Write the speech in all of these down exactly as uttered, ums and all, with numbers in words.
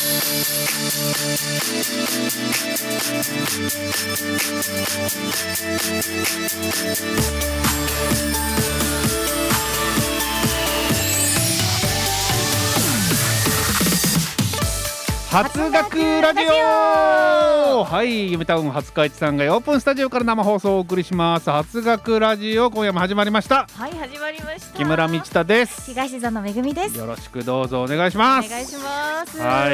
初学ラジオ。はい、夢タウン初開地さんがオープンスタジオから生放送をお送りします。初学ラジオ、今夜も始まりました。 はい、始まりました。 木村道太です。 東園めぐみです。 よろしくどうぞお願いします。 お願いします。 はい、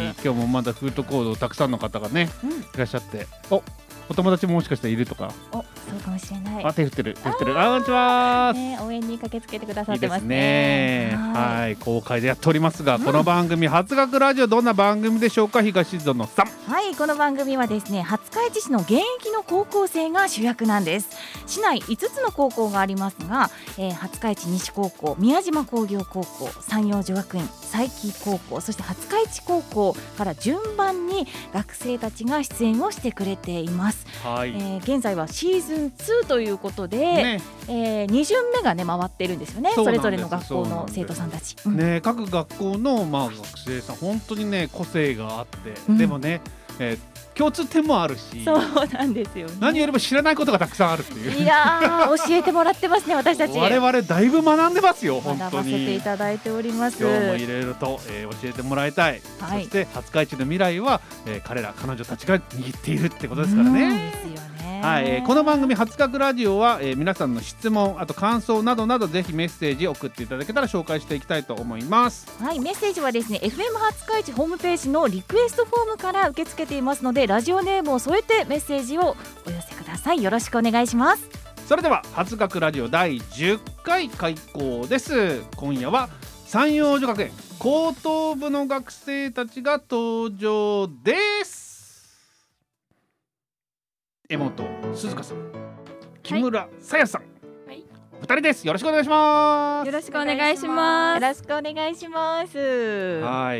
今日もまだフードコードたくさんの方がね、うん、いらっしゃって、おお友達ももしかしているとか。 お、そうかもしれない。 あ、手振ってる手振ってる。あ、こんにちは、 ね、応援に駆けつけてくださってますね。いいですね。はい、はい、公開でやっておりますが、うん、この番組初学ラジオどんな番組でしょうか、東園さん。 はい、この番組はですね、廿日市市の現役の高校生が主役なんです。市内いつつの高校がありますが、えー、廿日市西高校、宮島工業高校、山陽女学院、佐伯高校、そして廿日市高校から順番に学生たちが出演をしてくれています。はい、えー、現在はシーズンツーということで、ね、えー、に巡目がね回ってるんですよね。 そ, それぞれの学校の生徒さんたち、うん、 ね、各学校の、まあ、学生さん本当にね個性があって、うん、でもね、えー、共通点もあるし、 そうなんですよね。 何よりも知らないことがたくさんあるっていう。 いや教えてもらってますね、私たち。 我々だいぶ学んでますよ、本当に。 学ばせていただいております。 今日もいろいろと、えー、教えてもらいたい、はい、そして廿日市の未来は、えー、彼ら彼女たちが握っているってことですからね。 ですよね。 はい、えー、この番組初学ラジオは、えー、皆さんの質問、あと感想などなどぜひメッセージ送っていただけたら紹介していきたいと思います。 はい、メッセージはですね エフエム 廿日市ホームページのリクエストフォームから受け付けていますので、ラジオネームを添えてメッセージをお寄せください。よろしくお願いします。 それでは初学ラジオだいじゅっかい開講です。今夜は山陽女学園高等部の学生たちが登場です。江本鈴香さん、木村さやさん、はい、ふたりです。よろしくお願いします。 よろしくお願いします。 よろしくお願いします。 はい、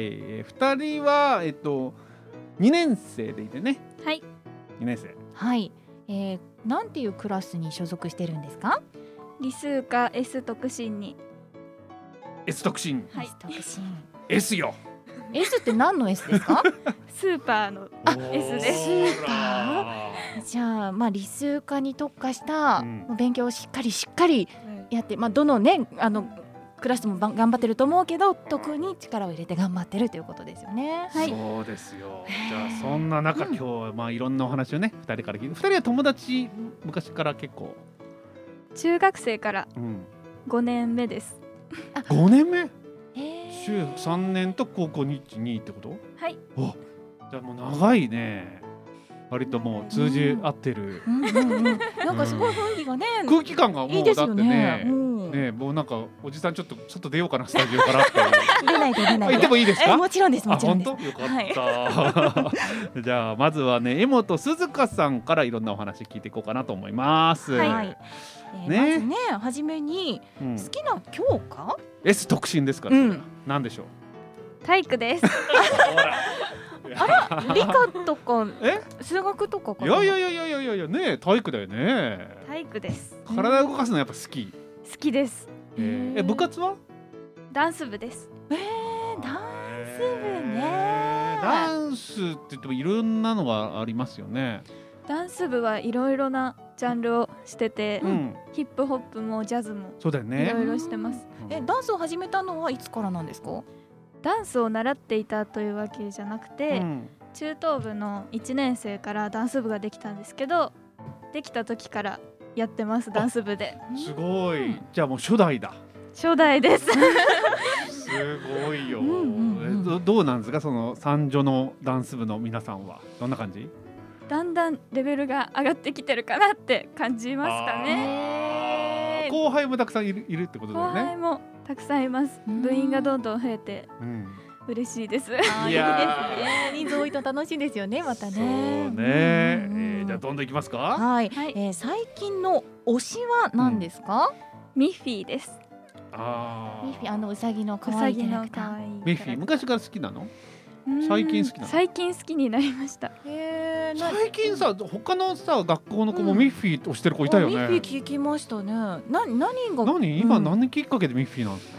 ふたりはえっとにねん生でいてね。 はい、 にねん生。 はい、えー、なんていうクラスに所属してるんですか？ 理数科 S 特進に。 S 特進、 はい、 S 特進 S よ。 S って何の S ですか？ スーパーの S です。 スーパー。じゃあ、まあ、理数科に特化した、うん、勉強をしっかりしっかりやって、まあ、どのねあのクラスも頑張ってると思うけど、特に力を入れて頑張ってるということですよね。 はい、そうですよ。じゃあそんな中、今日はまあいろんなお話をねふたりから聞いて、ふたりは友達昔から結構。 中学生からごねんめです。 うん、ごねんめ？中さんねんと高校ににってこと？ はい。 お、じゃあもう長いね。割ともう通じ合ってる、 うんうんうんうん、なんかすごい雰囲気がね、うん、 空気感がもういいですよね。だってね、うん、ね、もうなんかおじさんちょっとちょっと出ようかなスタジオからって出ないで出ないで。 行ってもいいですか？ もちろんです、もちろんです。 あ、本当？よかった、はい、じゃあまずはね江本鈴香さんからいろんなお話聞いていこうかなと思います。はい、 はい、えー、ね、まずね初めに、うん、好きな教科？ S 特進ですから、うん、何でしょう？ 体育です。 あら、理科とか数学とかかな。 いやいやいやいやいやいやね、体育だよね。 体育です。 体を動かすのやっぱ好き？ 好きです。 えー、え部活は？ ダンス部です。 えー、ダンス部ね。 ダンスって言ってもいろんなのがありますよね。 ダンス部はいろいろなジャンルをしてて、うん、ヒップホップもジャズもそうだよね、 いろいろしてます。 うん、えダンスを始めたのはいつからなんですか？ ダンスを習っていたというわけじゃなくて、うん、中等部のいちねん生からダンス部ができたんですけど、できた時からやってます。ダンス部で。 すごい、うん、じゃあもう初代だ。 初代です。すごいよ。うんうんうん、ど, どうなんですか、その三女のダンス部の皆さんはどんな感じ？ だんだんレベルが上がってきてるかなって感じますかね。 後輩もたくさんい る, いるってことだよね。 後輩もたくさんいます。部員がどんどん増えて、うん、嬉しいです。 あ、いやいいですね。人数多いと楽しいですよね、またね。そうね、 うん、えー、じゃあどんどんいきますか。 はい、はい、えー、最近の推しは何ですか？ うん、ミッフィーです。 あミッフィー、あのうさぎの可愛いキャラクター。 ミッフィー昔から好きなの？最近好きなの？ 最近好きになりました。 へー、 最近さ、他のさ学校の子もミッフィーをしてる子いたよね。 うん、ミッフィー聞きましたね。な何が？ 何今、うん、何きっかけでミッフィーなんですか？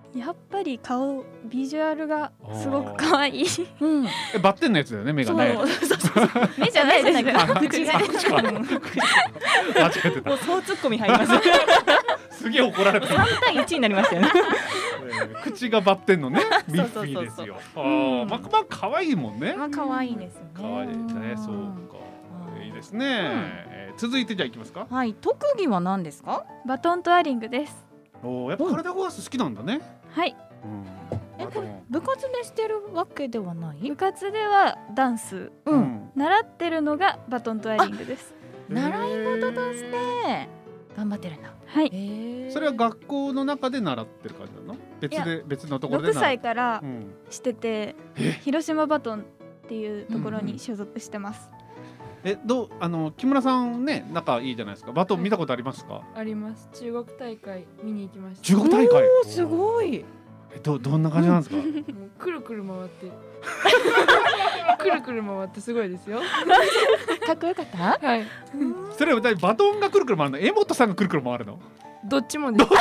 やっぱり顔ビジュアルがすごく可愛い。 うん、 えバッテンのやつだよね、目がね。 そうそうそうそう目じゃないですね。口があ口か間違えてた。 もう総ツッコミ入ります。 すげえ怒られた。 三対一になりましたよね。 口がバッテンのね、ミッフそうそうそうそうィーですよ。あー、まあまあ可愛いもんね。 まあ可愛いですよね。 可愛いね、そうか。いいですね。えー続いてじゃあいきますか。 はい、特技は何ですか？ バトントワリングです。 おー、やっぱ体動かす好きなんだね。 はい。 うん。 え、これ部活でしてるわけではない部？活ではダンス、 う。 うんん。 習ってるのがバトントワリングです。 習い事として頑張ってるんだ。 はい。 へーそれは学校の中で習ってる感じなの？別で別のところでろく習う。 さいからうん。 してて、広島バトンっていうところに所属してます。 え、どう、あの木村さんね、仲いいじゃないですか。バトン見たことありますか？ あります。中国大会見に行きました。 中国大会。 おー、すごい。 え、どどんな感じなんですか？ もうくるくる回ってくるくる回ってすごいですよ。 かっこよかった？ はい。 それはバトンがくるくる回るの？江本さんがくるくる回るの？ どっちもです。 ど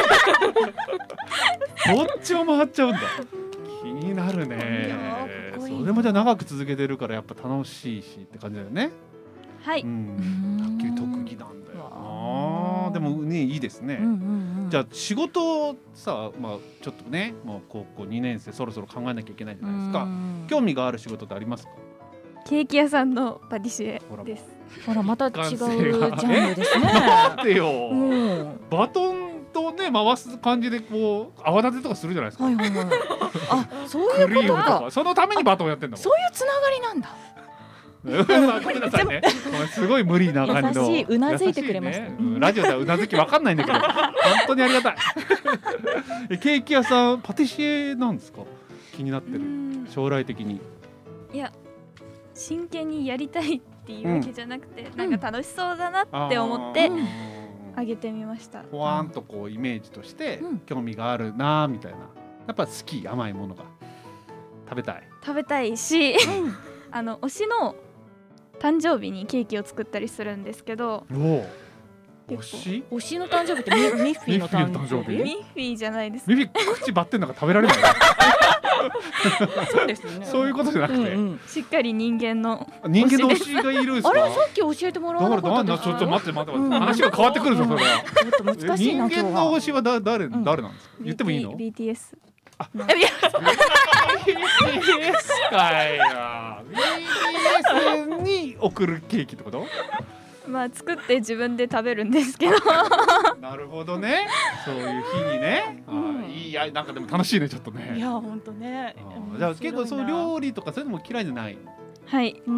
っちも回っちゃうんだ。気になるね。 いやーかっこいいそれもじゃあ長く続けてるからやっぱ楽しいしって感じだよね。 はい。 う。 うんん卓球特技なんだよわな。 ーでもね、いいですね。 うんうんうん。 じゃあ仕事をさ、まあちょっとね、もう高校にねん生そろそろ考えなきゃいけないじゃないですか。興味がある仕事ってありますか？ ケーキ屋さんのパティシエほらです。 ほらまた違うジ一貫性がャンルですね。 待ってよ。 うん。 バトンとね回す感じでこう泡立てとかするじゃないですか。 はいはいはい。あ、そうクいうことリームとかか。 そのためにバトンやってんだもん。 そういうつながりなんだ。 うんまあごめんなさいね。ごめんすごい無理な感じの。 優しいうなずいてくれました優しいねうんラジオではうなずきわかんないんだけど、本当にありがたい。えケーキ屋さんパティシエなんですか？気になってる。 うん将来的に。 いや、真剣にやりたいっていうわけじゃなくて、なんか楽しそうだなって思ってうんあげてみました。 ほわーんとこうイメージとしてうん興味があるなーみたいな。やっぱ好き、甘いものが食べたい。 食べたいし、あの推しの誕生日にケーキを作ったりするんですけど、 おお。推結構し？ 推しの誕生日ってミミッフィーの誕生日？ ミッフィーの誕生日ミッフィーじゃないです。 ミビ口バッテンなんか食べられない。 そうですよね。 そういうことじゃなくて、 うんうん。 しっかり人間の人間の推しがいるんですか？ あれさっき教えてもらだかわなかったですらなんだちょっと待って待って待って、 うん話が変わってくるぞそれは。 ちょっと難しいな人間今日は。 の推しはだ誰ん誰なんですか？言ってもいいの？ ビーティーエス。 いやビーティーエス かいな。ビーティーエス に送るケーキってこと？ まあ作って自分で食べるんですけど、 なるほどね。そういう日にね。あうんーいいや、なんかでも楽しいねちょっといね。 や本当ねあーじゃあ結構そういう料理とかそういうのも嫌いじゃない。 はい。 うー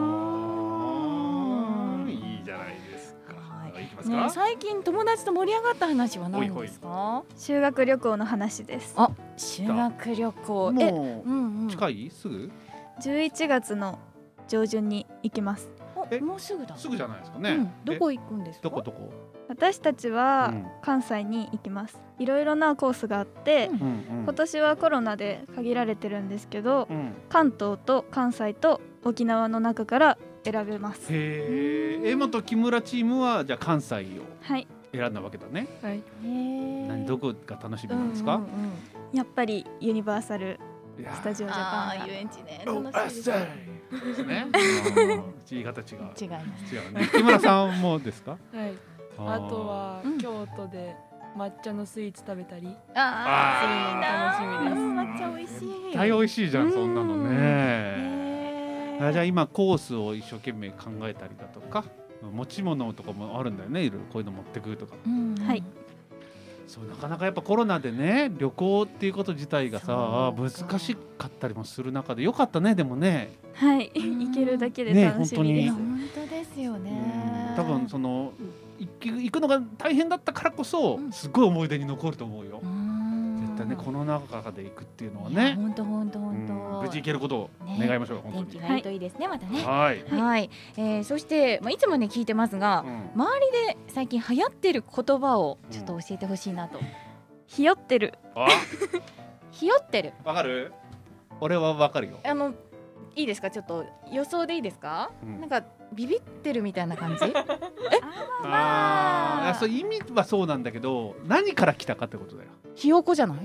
んいいじゃないですか。 はいいきますねか。 最近友達と盛り上がった話は何ですか？ 修学旅行の話です。 あ、修学旅行。え、 もうんうん。 う近い？すぐ？ じゅういちがつの上旬に行きます。 えおもうすぐだ。 すぐじゃないですかね。 うん。どこ行くんですか？ どこどこ？ 私たちはうん関西に行きます。いろいろなコースがあって、 うんうんうん今年はコロナで限られてるんですけど、 うん関東と関西と沖縄の中から選べます。 へえ。江本木村チームはじゃあ関西をはい。 選んだわけだね。 はい。 へえ。 何どこが楽しみうなんですか？ うんうんやっぱりユニバーサルいやースタジオジャパンがああ遊園地ね。 お楽しいですね。 ですね。言い方違う。 違います。 違うね。木村さんもですか？ はい。あとはうん京都で抹茶のスイーツ食べたり。 あああ、 ーいいな。抹茶美味しい。 絶対美味しいじゃんそんなのね。 へーあじゃあ今コースを一生懸命考えたりだとか、持ち物とかもあるんだよね。いろいろこういうの持ってくとか。 うんはい。 そうなかなかやっぱコロナでね旅行っていうこと自体がさそうか難しかったりもする中でよかったねでもね。 はい。 うん行けるだけでね楽しみいやです。 本当ですよね。 多分その行く行くのが大変だったからこそうんすごい思い出に残ると思うよ。 うん絶対ねこの中で行くっていうのはいやね。 本当本当うん本当。 無事行けることをね願いましょう、本当に。 天気がいいといいですねまたね。 はい。 はい。えーそしてまあいつもね聞いてますがう、ん周りで最近流行ってる言葉をちょっと教えてほしいなと。 ひよってる。 あ、 ひよってる。 わかる？俺はわかるよ。 あのいいですかちょっと予想でいいですか？ うんなんかビビってるみたいな感じ？ ああ、そう意味はそうなんだけど、何から来たかってことだよ。 ひよこじゃない？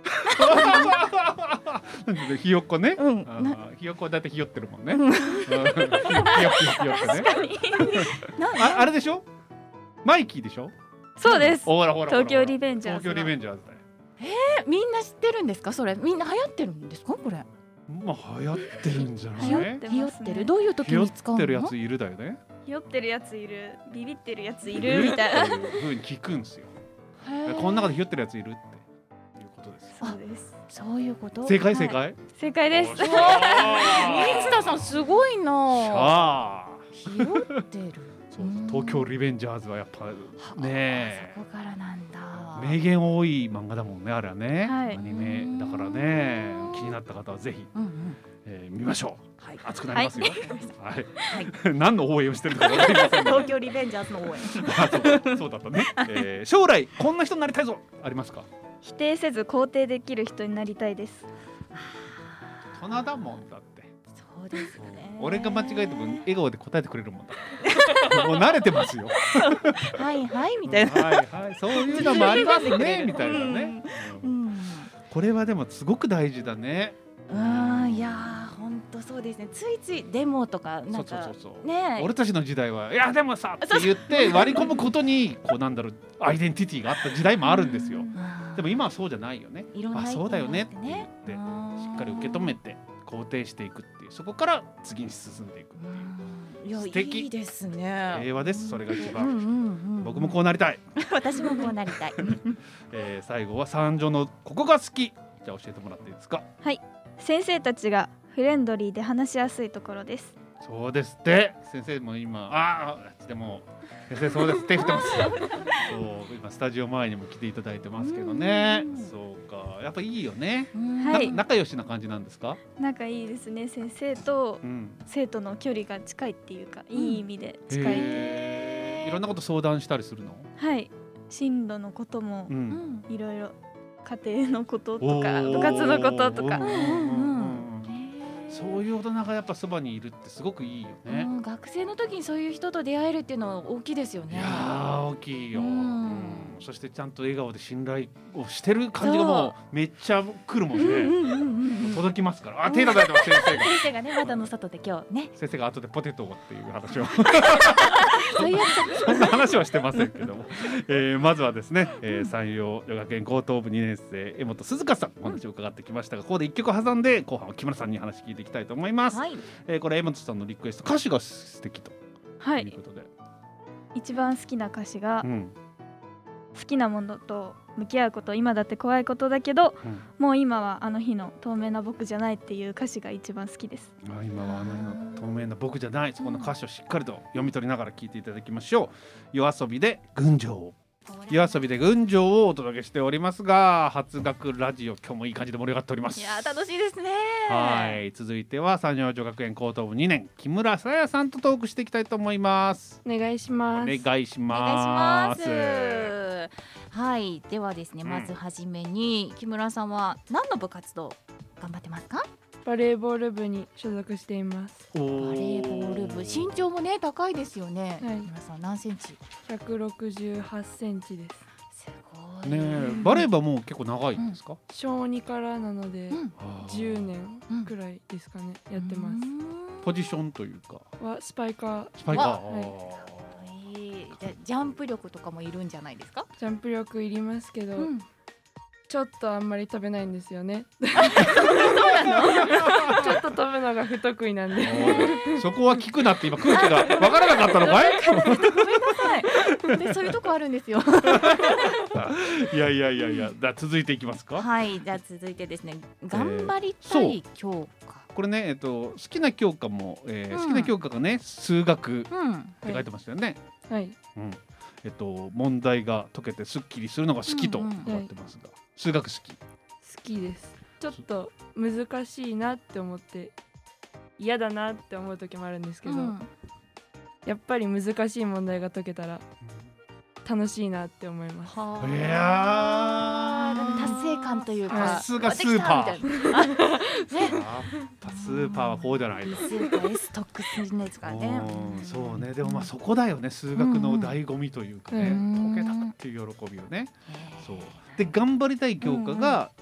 ひよっこね、 うん、 あひよっこはだいたいひよってるもんね、うん、ひよひよひよってねあ, あれでしょマイキーでしょ。 そうです。 ほらほら東京リベンジャーズ。 東京リベンジャーズだよ。 えー、みんな知ってるんですかそれ。みんな流行ってるんですかこれ。 まあ流行ってるんじゃない。 流行ってますね。 流行ってる。どういう時に使うの。 流行ってるやついるだよね。 ひよってるやついる、ビビってるやついるみたいなっていう風に聞くんですよ。この中でひよってるやついるっていうことです。 そうです。 そういうこと。 正解正解、はい、 正解です。 水田さんすごいな。 あひよってる。 そう東京リベンジャーズはやっぱねそこからなんだ。 名言多い漫画だもんねあれはね、 はい、 アニメだからね気になった方はぜひ、うんうんえー、見ましょう、はい、熱くなりますよ、はいはい、何の応援をしてるのか分かりません東京リベンジャーズの応援そう、そうだったね、えー、将来こんな人になりたいぞありますか。 否定せず肯定できる人になりたいです。 大人だもんだって。 そうですよね。 俺が間違えても笑顔で答えてくれるもんだもう慣れてますよはいはいみたいな、 はいはいそういうのもありますねみたいなね、うんうん、これはでもすごく大事だね。 うんいや本当そうですね。ついついデモとかなんかそうそうそうそうね俺たちの時代はいやでもさって言って割り込むことにこうなんだろうアイデンティティがあった時代もあるんですよ。でも今はそうじゃないよね。あそうだよねって言ってしっかり受け止めて肯定していくっていうそこから次に進んでいくっていういや素敵いいですね。平和です。それが一番、うんうんうん、僕もこうなりたい私もこうなりたい、 えー、最後は三女のここが好きじゃあ教えてもらっていいですか。 はい、先生たちがフレンドリーで話しやすいところです。 そうですって先生も今ああでも先生そうです手振ってますそう今スタジオ前にも来ていただいてますけどね。そうかやっぱいいよね、はい、仲良しな感じなんですか。 仲いいですね。先生と生徒の距離が近いっていうか、うん、いい意味で近いっていろんなこと相談したりするの。 はい進路のこともいろいろ家庭のこととか部活のこととかそういう大人がやっぱそばにいるってすごくいいよね、うん、 学生の時にそういう人と出会えるっていうのは大きいですよね。 いや大きいよ、うんうん、そしてちゃんと笑顔で信頼をしてる感じがもうめっちゃ来るもんね、うんうんうんうん、届きますから。あ手叩いてます先生が先生がね窓の外で今日ね先生が後でポテトをっていう話をそういうそんな話はしてませんけども、えー、まずはですね、えー、山陽女学園高等部にねん生江本鈴香さんお話を伺ってきましたが、ここで一曲挟んで後半は木村さんに話聞いていきたいと思います、はいえー、これ江本さんのリクエスト歌詞が素敵ということで、はい、 一番好きな歌詞が、うん、好きなものと向き合うこと今だって怖いことだけど、うん、もう今はあの日の透明な僕じゃないっていう歌詞が一番好きです。 あ今はあの日の透明な僕じゃないそこの歌詞をしっかりと読み取りながら聞いていただきましょう。夜遊びで群青夜遊びで群青をお届けしておりますが初学ラジオ今日もいい感じで盛り上がっております。 いや楽しいですね。 はい続いては山陽女学園高等部にねん木村さやさんとトークしていきたいと思います。 お願いします。 お願いします。 はいではですねまずはじめに、うん、木村さんは何の部活動頑張ってますか。 バレーボール部に所属しています。 バレーボール部身長もね高いですよね、はい、木村さん何センチ。 ひゃくろくじゅうはちセンチです。 すごいねえバレー部はもう結構長いんですか、うん、 小にからなので、うん、じゅうねんくらいですかね、うん、やってます。 ポジションというかはスパイカー。 スパイカー、 はいじゃジャンプ力とかもいるんじゃないですか。 ジャンプ力いりますけど、うん、ちょっとあんまり飛べないんですよねそうなのちょっと飛ぶのが不得意なんでそこは聞くなって今空気がわからなかったのかいごめんなさいでそういうとこあるんですよいやいやいやいやだ続いていきますか。 はいじゃあ続いてですね頑張りたい教科、えーこれね、えっと、好きな教科も、えーうん、好きな教科がね数学って書いてましたよね、 うんはいうんえっと、問題が解けてすっきりするのが好きと書いてますが、うんうんはい、数学好き。 好きです。ちょっと難しいなって思って嫌だなって思う時もあるんですけど、うん、やっぱり難しい問題が解けたら楽しいなって思います。 はいや達成感というかさすがスーパーね、スーパーはこうじゃないスーパー S トックスですからね。 そうねでもまあそこだよね数学の醍醐味というかね、うん、解けたっていう喜びをね。そうで頑張りたい教科が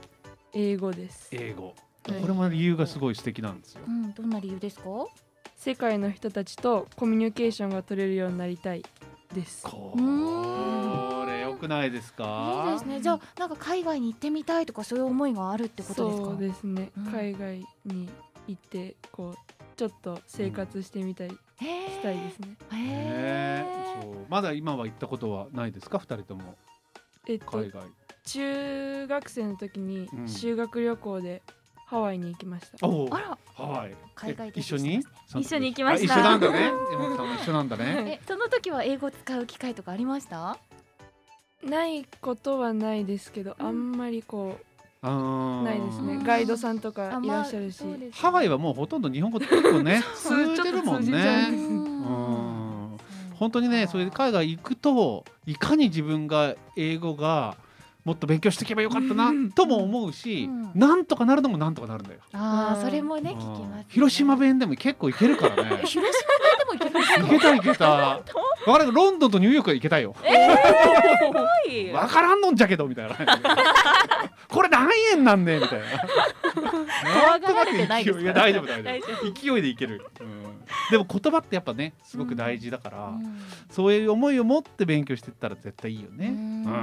英語です。 英語、これも理由がすごい素敵なんですよ、 うん、どんな理由ですか？ 世界の人たちとコミュニケーションが取れるようになりたいです。 これ良くないですか？ いいですね。じゃあなんか海外に行ってみたいとかそういう思いがあるってことですか？ そうですね、うん、海外に行ってこうちょっと生活してみたい、うん、したいですね。 へー、そうまだ今は行ったことはないですか？ふたりとも。 えっと、 海外中学生の時に修学旅行でハワイに行きました、 うん、 あら、 ハワイ海外で一緒に一緒に行きました。 一緒なんだね。山本さんも一緒なんだね。 え、その時は英語使う機会とかありました？ ないことはないですけど、うん、あんまりこうあないですね。ガイドさんとかいらっしゃるし、まあね、 ハワイはもうほとんど日本語結構ね通じるもんね。本当にね、それで海外行くといかに自分が英語がもっと勉強していけばよかったなとも思うし、うん、なんとかなるのもなんとかなるんだよ。 ああ、それもね聞きますね。 広島弁でも結構いけるからね。 広島弁でもいけますか？ いけたいけた。わかる。ロンドンとニューヨークは行けたよ。 えー、すごい。 わからんのんじゃけどみたいな。これ何円なんねみたいな。 怖がられてないですか？ いや大丈夫大丈夫。勢いでいける。うん、でも言葉ってやっぱねすごく大事だから、うん、そういう思いを持って勉強していったら絶対いいよね。うん、うん、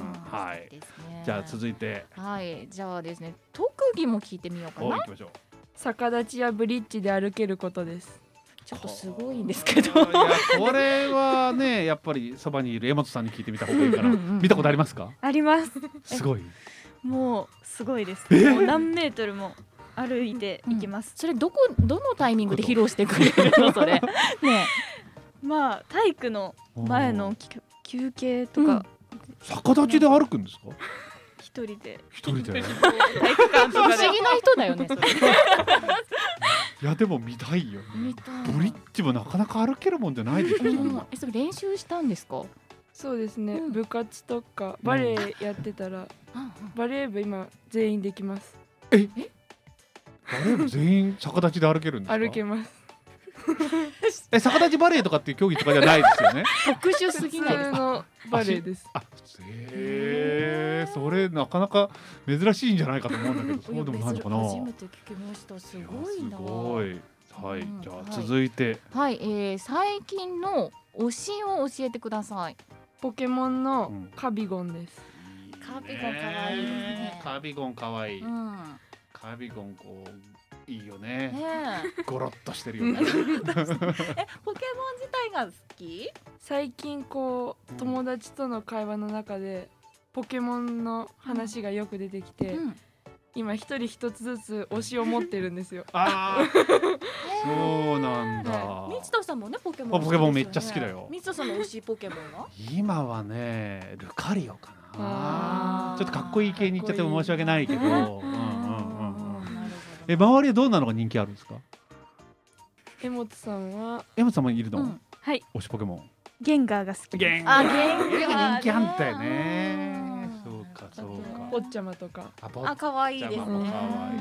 はい。じゃあ続いて、 はい、じゃあですね、特技も聞いてみようかな。 行きましょう。 逆立ちやブリッジで歩けることです。 ちょっとすごいんですけど。 いやこれはねやっぱりそばにいる江本さんに聞いてみた方がいいから。見たことありますか？ あります。 すごい。 もうすごいです。もう何メートルも歩いていきます。 うん、それどこどのタイミングで披露してくれるのそれ？ね。 まあ体育の前の休憩とか、うん、 逆立ちで歩くんですか？ 一人で一人で体育館とかで不思議な人だよねそれ。 いやでも見たいよね。ブリッジもなかなか歩けるもんじゃないでしょ。うん、 え、それ練習したんですか？ そうですね、うん、部活とかバレエやってたら、うん、バレー部今全員できます。 ええバレー部全員逆立ちで歩けるんですか？ 歩けます。 え、逆立ちバレーとかっていう競技とかじゃないですよね。 特殊すぎないですか？ 普通のバレーです。 あ、へー、それなかなか珍しいんじゃないかと思うんだけど、そうでもないのかな。 初めて聞きました。すごいな。 すごい。はい、うん、じゃあ続いて、 はい、はい、えー、最近の推しを教えてください。 ポケモンのカビゴンです。 うん、いいね、カビゴン可愛いですね。 カビゴン可愛い。うん、カビゴンこういいよね。ねゴロッとしてるよね。え、ポケモン自体が好き？ 最近こう友達との会話の中でポケモンの話がよく出てきて、うん、今一人一つずつ推しを持ってるんですよ。 ああ、そうなんだ。 みちとさんもねポケモン、 ポケモンめっちゃ好きだよ。 みちとさんの推しポケモンは？ 今はねルカリオかな。ちょっとかっこいい系に言っちゃって申し訳ないけど。え、周りはどんなのが人気あるんですか？ 江本さんは江本さんもいるの？うん、 はい。 推しポケモン。 ゲンガーが好き。 ゲンガー。あ、ゲンガー人気あんだよね。そうかそうか。 ポッチャマとか。 あ、可愛いですね。 可愛いね。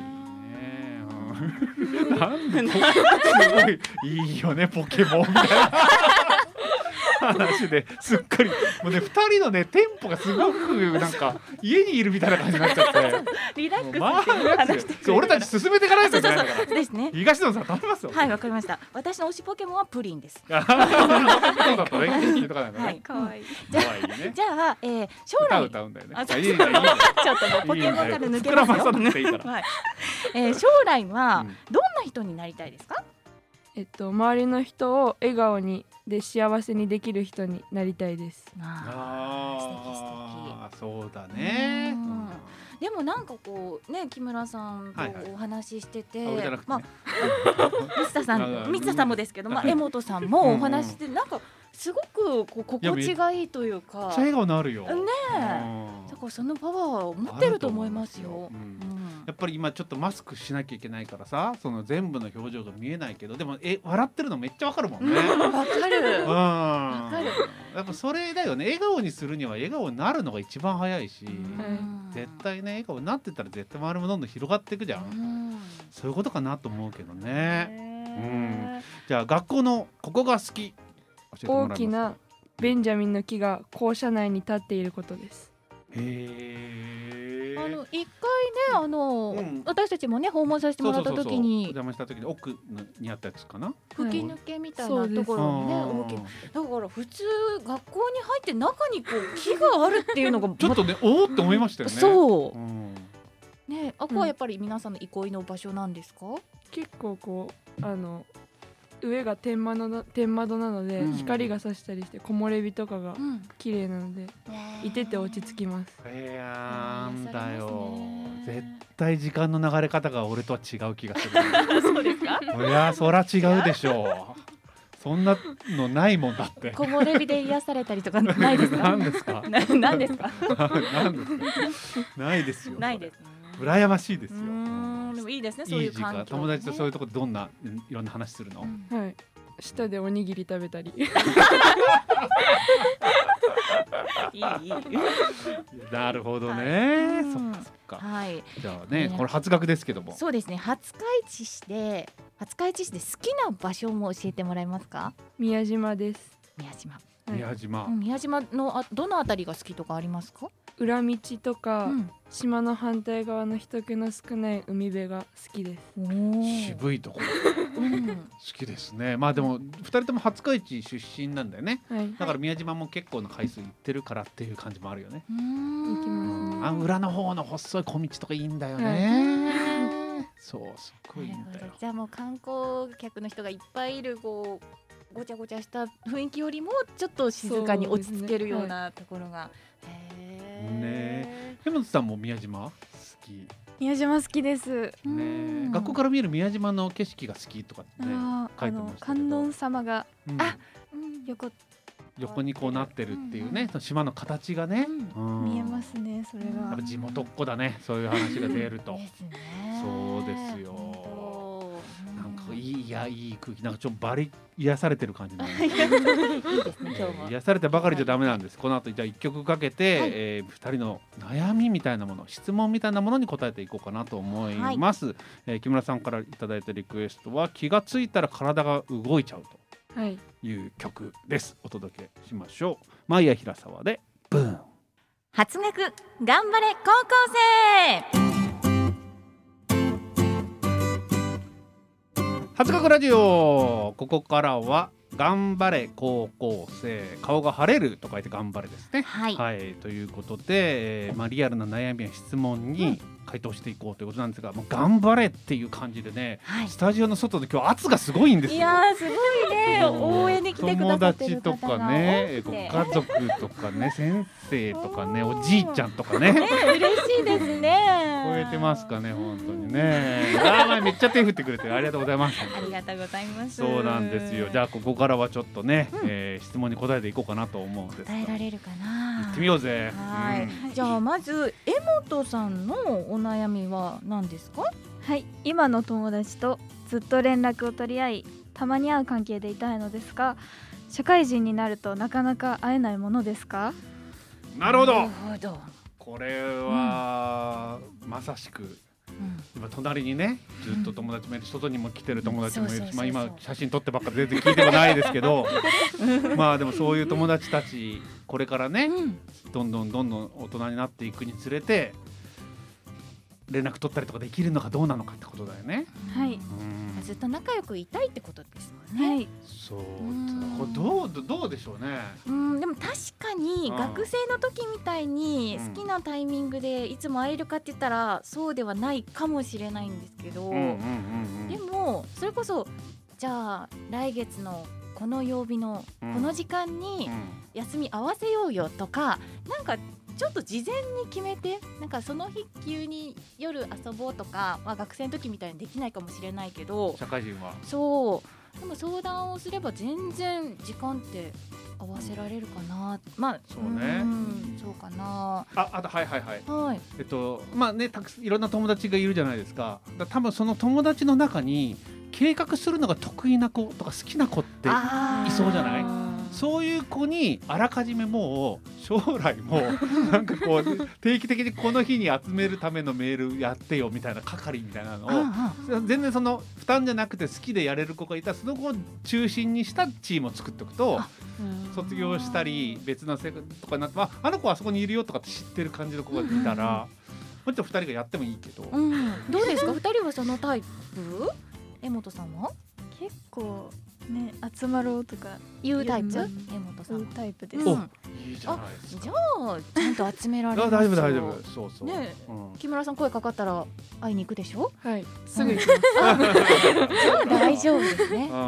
なんですごいいいよねポケモンみたいな。話ですっかりもうねふたりのねテンポがすごくなんか家にいるみたいな感じになっちゃってリラックスして話してくれる俺たち進めていかないといけないからですね。 東野さん頼みますよ。 はい、わかりました。私の推しポケモンはプリンです。 そうだったね。聞いとかないのね。 可愛い。 じゃあえー将来歌うんだよね。 ちょっとポケモンから抜けますよ。はい。え将来はどんな人になりたいですか？ えっと周りの人を笑顔にで幸せにできる人になりたいです。 ああ、そうだね。 でもなんかこうね木村さんとお話ししてて、まあ三田さん三田さんもですけど、まあ江本さんもお話してなんかすごくこう心地がいいというか。 笑顔になるよ。 ねえ。だからそのパワーを持ってると思いますよ。 やっぱり今ちょっとマスクしなきゃいけないからさ、その全部の表情が見えないけど、でもえ笑ってるのめっちゃわかるもんね。 わかる。 わかる。やっぱそれだよね。笑顔にするには笑顔になるのが一番早いし、絶対ね笑顔になってたら絶対周りもどんどん広がっていくじゃん。そういうことかなと思うけどね。うん。じゃあ学校のここが好き。 大きなベンジャミンの木が校舎内に立っていることです。 へー。 あの一回ねあの、うん、私たちもね訪問させてもらった時にお邪魔した時に奥にあったやつかな、 吹き抜けみたいなところにね、大きい。だから普通学校に入って中にこう木があるっていうのがちょっとねおおって思いましたよね。 そう、うんね、あこはやっぱり皆さんの憩いの場所なんですか？うん、 結構こうあの上が天窓な、天窓なので、うん、光が差したりして木漏れ日とかが綺麗なので、うん、いてて落ち着きます。 いやーんだよ、絶対時間の流れ方が俺とは違う気がする。 そうですか？ いやそら違うでしょう。そんなのないもんだって。 木漏れ日で癒されたりとかないですか？ 何ですか？ 何ですか？ 何ですか？ないですよ。 ないです。 羨ましいですよ。 でもいいですね、そういう環境、ね、 友達とそういうところでどんないろんな話するの？ うん、はい。下でおにぎり食べたり。いいいい。 なるほどね。そっかそっか。はい。じゃあね、これ初学ですけども。 そうですね。廿日市市で廿日市市で好きな場所も教えてもらえますか？ 宮島です。 宮島。 宮島。 うん、宮島のあどのあたりが好きとかありますか？ 裏道とか、うん、島の反対側の人気の少ない海辺が好きです。 渋いところ、うん、好きですね。まあでもふたりとも廿日市出身なんだよね、はい、だから宮島も結構な回数行ってるからっていう感じもあるよね。 うん、行きますね。 あ裏の方の細い小道とかいいんだよね、はい、そうすっごいいいんだよ。 じゃあもう観光客の人がいっぱいいるこうごちゃごちゃした雰囲気よりもちょっと静かに落ち着けるようなところが、 ね、山本さんも宮島好き？ 宮島好きです、 ね、学校から見える宮島の景色が好きとかって、ね、書いてましたけど、 観音様が、うん、あ、うん、横横にこうなってるっていうね、うん、島の形がね、 うんうん、見えますね。それがやっぱ地元っ子だね、そういう話が出るとですね。 そうですよ。なんかいい、いやいい空気、なんかちょっとバリ癒されてる感じなんですね。いいですね、今日も癒されてばかりじゃダメなんです。この後じゃあいっきょくかけて、はい、えー、ふたりの悩みみたいなもの、質問みたいなものに答えていこうかなと思います、はい。えー、木村さんからいただいたリクエストは気がついたら体が動いちゃうという曲です。お届けしましょう。マイヤ平沢でブーン。 初学頑張れ高校生。 初学ラジオ、ここからは頑張れ高校生、顔が晴れると書いて頑張れですね。はい、はい、ということで、えーまあ、リアルな悩みや質問に回答していこうということなんですが、もう頑張れっていう感じでね、はい、スタジオの外で今日圧がすごいんですよ。 いやーすごいね、応援に来てくださってる方が友達とかね、ご家族とかね、先生とかね、おじいちゃんとかね、ね、 嬉しいですね。 超えてますかね、本当にね。あーめっちゃ手振ってくれてる、ありがとうございます。 ありがとうございます。 そうなんですよ。じゃあここからはちょっとね、うん、えー、質問に答えていこうかなと思うんですが、 答えられるかな。 行ってみようぜ。 はい、うん、じゃあまず江本さんのお悩みは何ですか？ はい、今の友達とずっと連絡を取り合い、たまに会う関係でいたいのですが、社会人になるとなかなか会えないものですか？ なるほど。 なるほど。 これは、うん、まさしく、うん、今隣にねずっと友達もいる、外にも来てる友達もいるし、まあ今写真撮ってばっか全然聞いてもないですけどまあでもそういう友達たちこれからね、うん、どんどんどんどん大人になっていくにつれて連絡取ったりとかできるのかどうなのかってことだよね。 はい、 うん、ずっと仲良くいたいってことですもんね。はい、 そう、これどうどうでしょうね。 うん、でも確かに学生の時みたいに好きなタイミングでいつも会えるかって言ったらそうではないかもしれないんですけど、でもそれこそじゃあ来月のこの曜日のこの時間に休み合わせようよとか、なんかちょっと事前に決めて、なんかその日急に夜遊ぼうとか、まあ、学生の時みたいにできないかもしれないけど、 社会人はそうでも相談をすれば全然時間って合わせられるかな。まあそうね、うん、 そうかなあ。あとはいはいはい、 はい、 えっとまあね、たくいろんな友達がいるじゃないですか。だ多分その友達の中に計画するのが得意な子とか好きな子っていそうじゃない？そういう子にあらかじめもう将来もなんかこう定期的にこの日に集めるためのメールやってよみたいな係みたいなのを全然その負担じゃなくて好きでやれる子がいたら、その子を中心にしたチームを作っておくと、卒業したり別の生活とかになって、あ、あの子はあそこにいるよとかって知ってる感じの子がいたらもちろんふたりがやってもいいけど、 うん、どうですかふたりはそのタイプ？江本さんは結構ね集まろうとか言うタイプ？江言う本さん言うタイプです、 うんおいいじゃないですか。 じゃあちゃんと集められますよ。 大丈夫大丈夫。そうそう、 ね、 うん、 木村さん声かかったら会いに行くでしょ。 はいすぐ行きます、 じゃあ大丈夫ですね。 うん、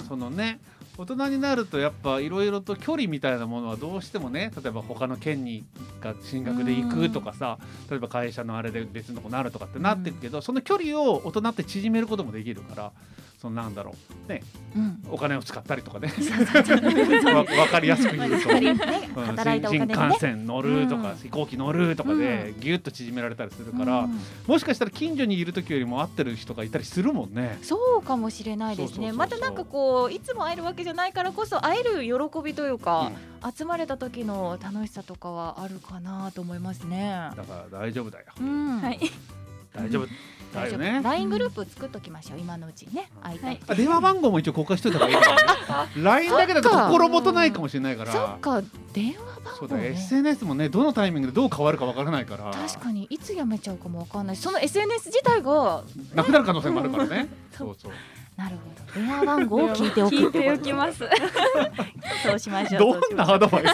そのね大人になるとやっぱいろいろと距離みたいなものはどうしてもね、例えば他の県にが進学で行くとかさ、例えば会社のあれで別のとこなるとかってなってるけど、その距離を大人って縮めることもできるから、そのなんだろうね、うん、お金を使ったりとかねわ分かりやすく言うと、ね、うん、働いたお金でね、新幹線乗るとか、うん、飛行機乗るとかでギュッと縮められたりするから、うん、もしかしたら近所にいる時よりも会ってる人がいたりするもんね。 そうかもしれないですね。またなんかこういつも会えるわけじゃないからこそ会える喜びというか、うん、集まれた時の楽しさとかはあるかなと思いますね。 だから大丈夫だよ、 うん、はい、 大丈夫だよね。 ライン グループ作っときましょう、今のうちにね。会いたい、 はい、電話番号も一応公開しといた方がいいからねライン だけだと心もとないかもしれないから。 そっか、電話番号ね。 そうだ、エスエヌエス もねどのタイミングでどう変わるかわからないから。 確かにいつやめちゃうかもわかんないし、その エスエヌエス 自体が、ね、 なくなる可能性もあるからねそうそう、 なるほど、電話番号を聞いておく聞いておきますそうしましょう。 どんなアドバイス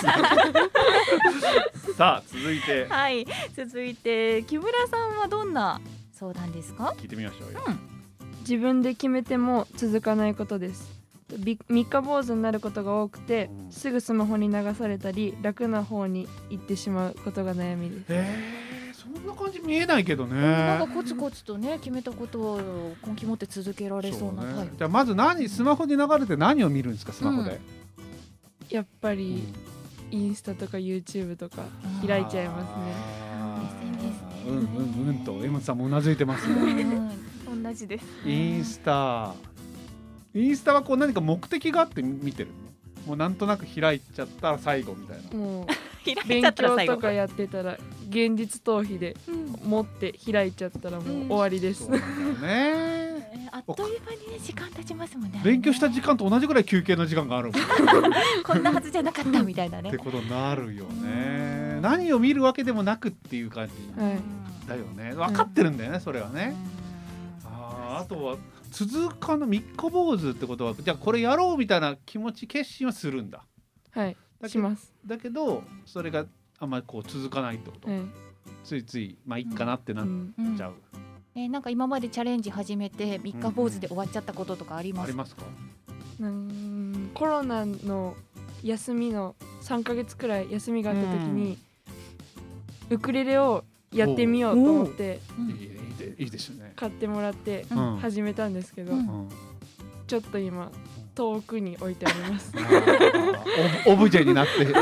さあ続いて、 はい、続いて木村さんはどんな相談ですか？ 聞いてみましょうよ、 うん、 自分で決めても続かないことです。三日坊主になることが多くて、うん、すぐスマホに流されたり楽な方に行ってしまうことが悩みです。 えー、そんな感じ見えないけどね。 なんかコツコツとね決めたことを根気持って続けられそうなタイプ、ね、 じゃあまず何スマホに流れて何を見るんですかスマホで、うん、 やっぱり、うん、インスタとか YouTube とか開いちゃいますね。 うんうんうんと江本さんもうなずいてますねうん、同じです。 インスタインスタはこう何か目的があって見てるの？もうなんとなく開いちゃったら最後みたいな。 もう勉強とかやってたら現実逃避で持って開いちゃったらもう終わりです、うん、 そうだねあっという間にね時間経ちますもんね。 勉強した時間と同じぐらい休憩の時間があるもんこんなはずじゃなかったみたいなねってことになるよね。何を見るわけでもなくっていう感じだよね、はい、分かってるんだよね、うん、それはね。あ, あとは続かの三日坊主ってことはじゃあこれやろうみたいな気持ち決心はするんだ。 はいします。 だけどそれがあんまりこう続かないってこと、はい、ついついまあいいかなってなっちゃう、うんうんえー、なんか今までチャレンジ始めて三日坊主で終わっちゃったこととかありますか？ ありますか？ うーんコロナの休みのさんかげつくらい休みがあった時に、うん、ウクレレをやってみようと思っていいですよね買ってもらって始めたんですけど、うん、ちょっと今遠くに置いてありますオブジェになって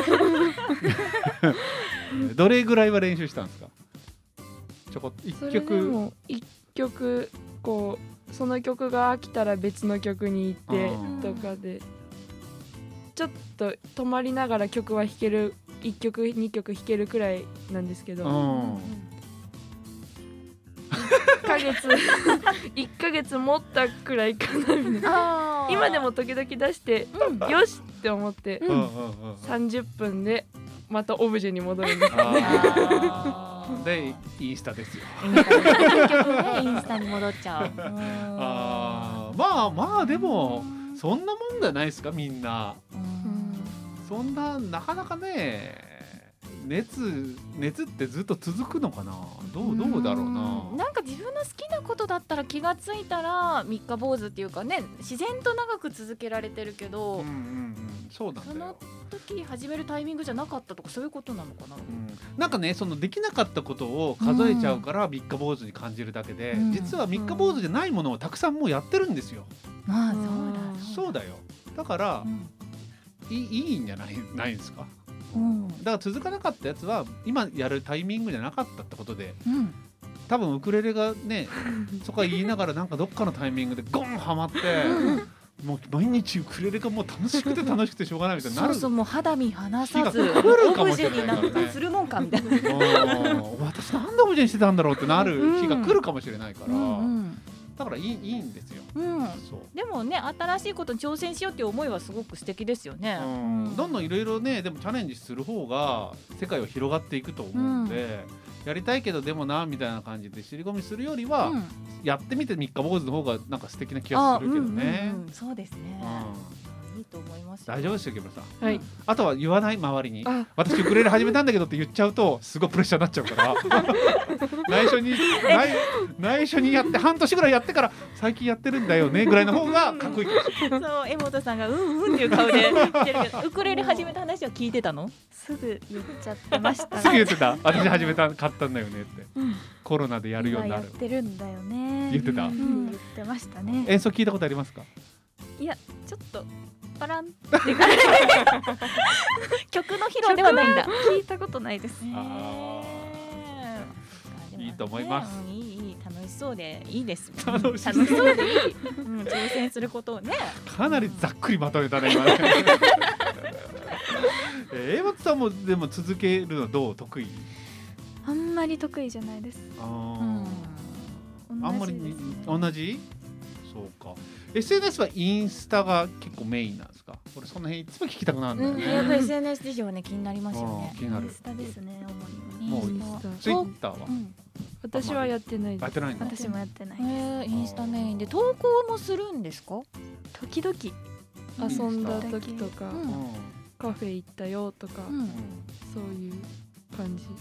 どれぐらいは練習したんですか？ちょこっといっきょく。それでもいっきょくこうその曲が飽きたら別の曲に行ってとかでちょっと止まりながら曲は弾けるいっきょくにきょく弾けるくらいなんですけど、いっかげついっかげつ持ったくらいかなみたいな。今でも時々出して、うん、よしって思って、うん、さんじゅっぷんでまたオブジェに戻るんですよね。 でインスタですよ。 結局ねインスタに戻っちゃう。 あまあまあでもそんなもんじゃないですかみんな。うんそんななかなかね熱熱ってずっと続くのかな。どうどうだろうな。 なんか自分の好きなことだったら気がついたら三日坊主っていうかね自然と長く続けられてるけど、うんうんうん、 そうなんだよ。 その時始めるタイミングじゃなかったとかそういうことなのかな、うん、 なんかねそのできなかったことを数えちゃうから三日坊主に感じるだけで、うん、実は三日坊主じゃないものをたくさんもうやってるんですよ、 うん、ああそうだそうだよ。だから、うん、い, いいんじゃないないんですか、うん、だから続かなかったやつは今やるタイミングじゃなかったってことで、うん、多分ウクレレがねそこは言いながらなんかどっかのタイミングでゴンハマってもう毎日ウクレレがもう楽しくて楽しくてしょうがないみたいになる。 そうそうもう肌身離さずオブジェになんかするもんかみたいな私なんでオブジェにしてたんだろうってなる日が来るかもしれないから、うんうん、だからいい、いいんですよ、うん、そうでもね新しいことに挑戦しようっていう思いはすごく素敵ですよね、うんうん、どんどんいろいろねでもチャレンジする方が世界は広がっていくと思うので、うん、 やりたいけどでもなみたいな感じで尻込みするよりは、うん、やってみて三日坊主の方がなんか素敵な気がするけどね、 うんうんうん、そうですね、うん、いいと思います。 大丈夫ですよ木村さん、 はい、 あとは言わない周りに私ウクレレ始めたんだけどって言っちゃうとすごいプレッシャーになっちゃうから内緒に 内, 内緒にやって半年ぐらいやってから最近やってるんだよねぐらいの方がかっこいいかもしれないそう江本さんがうんうんっていう顔で言ってるけどウクレレ始めた話は聞いてたの？ すぐ言っちゃってました、ね、 すぐ言ってた私始めた買ったんだよねって、うん、コロナでやるようになる今やってるんだよね言ってた、 うん、言ってましたね。 演奏聞いたことありますか？ いやちょっとパランって曲の披露ではないんだ。 聞いたことないです。 あいいと思います。 いいいい楽しそうでいいです。 楽しそうでいい、うん、挑戦することをね。 かなりざっくりまとめたね今ね。え江本さんもでも続けるのどう得意？ あんまり得意じゃないです。 あ、うん、あんまり同じ？そうか。エスエヌエス はインスタが結構メインなんですか？俺その辺いつも聞きたくなるんだよね、 うん、やっぱり エスエヌエス 事情はね気になりますよね。 気になる。 インスタですね主に。もうインスタ。ツイッターは、うん、 私はやってないです。 やってないの？ 私もやってないです。 えー、インスタメインで投稿もするんですか？ 時々 遊んだ時とか、 うん、 カフェ行ったよとか、うん、そういう感じです、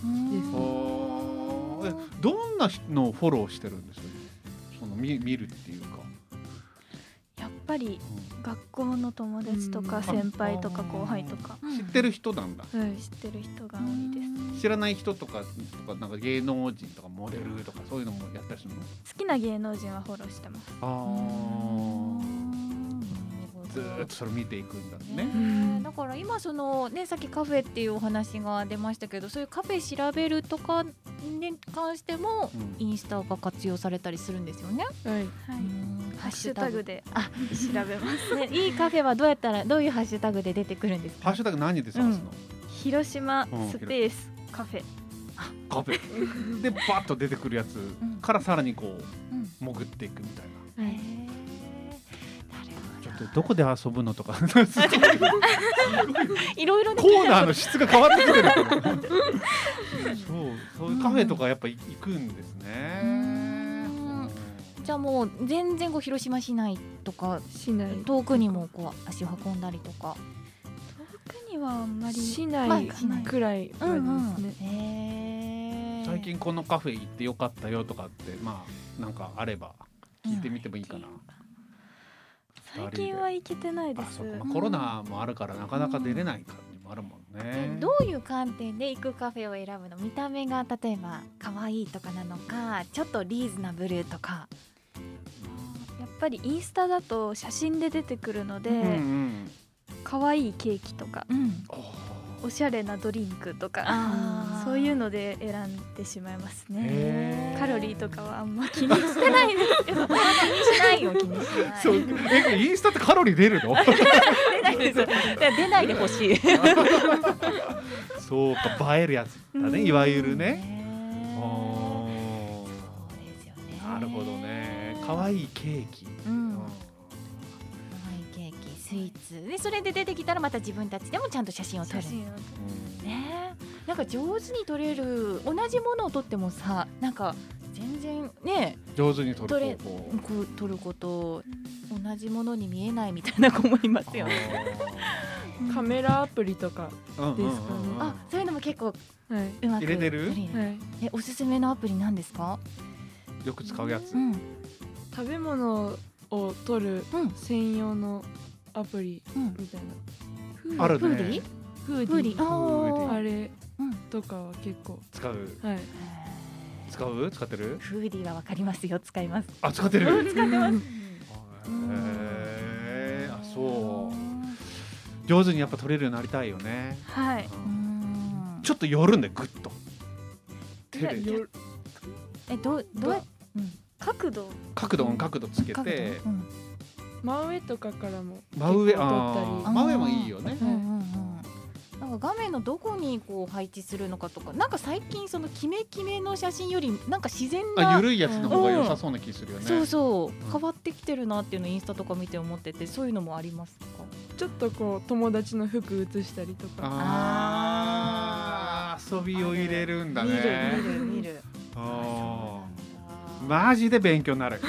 ね。えどんなのをフォローしてるんですか？その 見, 見るっていうか。 やっぱり学校の友達とか先輩とか後輩とか、 うん、知ってる人なんだ、 はい、知ってる人が多いです。 知らない人とかとかなんか芸能人とかモデルとかそういうのもやったりするの？ 好きな芸能人はフォローしてます。 あずーっとそれ見ていくんだね、 えー、だから今そのねさっきカフェっていうお話が出ましたけどそういうカフェ調べるとかに関してもインスタが活用されたりするんですよね、 うん、はい、はい、ハッシュタグであ調べますね。 いいカフェはどうやったらどういうハッシュタグで出てくるんですか？ ハッシュタグ何で探すの？うん、 広島スペース、うん、カフェカフェでバッと出てくるやつからさらにこう、うん、潜っていくみたいな、うん、ちょっとどこで遊ぶのとかいろいろコーナーの質が変わってきてるそうそういうカフェとかやっぱ行くんですね、うん、 じゃあもう全然こう広島市内とか市内遠くにもこう足を運んだりとか遠くにはあんまり市内くらいまでですね、うんうん、 へ最近このカフェ行ってよかったよとかってまあなんかあれば聞いてみてもいいかな、うん最近は行けてないです。 あ、まあ、コロナもあるからなかなか出れない感じもあるもんね、 うん、どういう観点で行くカフェを選ぶの？見た目が例えば可愛いとかなのかちょっとリーズナブルとか。 やっぱりインスタだと写真で出てくるので、うんうん、可愛いケーキとか、うん、おしゃれなドリンクとかそういうので選んでしまいますね。カロリーとかはあんま気にしてないですけど気にしないよ気にしない。 そうえインスタってカロリー出るの？ 出ないです。出ないでほしい。 そうか映えるやつだねいわゆるね。 そうですよね。 なるほどね。可愛いケーキ。うんスイーツでそれで出てきたらまた自分たちでもちゃんと写真を撮る、うん、ねなんか上手に撮れる同じものを撮ってもさなんか全然ね上手に撮る撮れ撮ること同じものに見えないみたいな子もいますよね。 カメラアプリとかですかね、うんうんうん、 あそういうのも結構、 はい、うまく入れてる、はい、 えおすすめのアプリなんですか？ よく使うやつ、 うん、食べ物を撮る専用のアプリみたいな、 うん、あるね。 フーディフーディーあれとかは結構使う、 はい、 使う使ってる？ フーディーはわかりますよ使います。 あ使ってる？ 使ってます。へえあそう上手にやっぱ撮れるようになりたいよね。 はい、 うん、ちょっと寄るんでグッと手でえどどうや、 うん、角度角度角度つけて、うん、 真上とかからも真上あ真上もいいよね、うんうんうん、 なんか画面のどこにこう配置するのかとかなんか最近そのキメキメの写真よりなんか自然な緩いやつの方が良さそうな気するよね、 うん、そうそう、うん、変わってきてるなっていうのをインスタとか見て思っててそういうのもありますか？ ちょっとこう友達の服写したりとかあ遊びを入れるんだね。 見る見る見る。 あマジで勉強になる。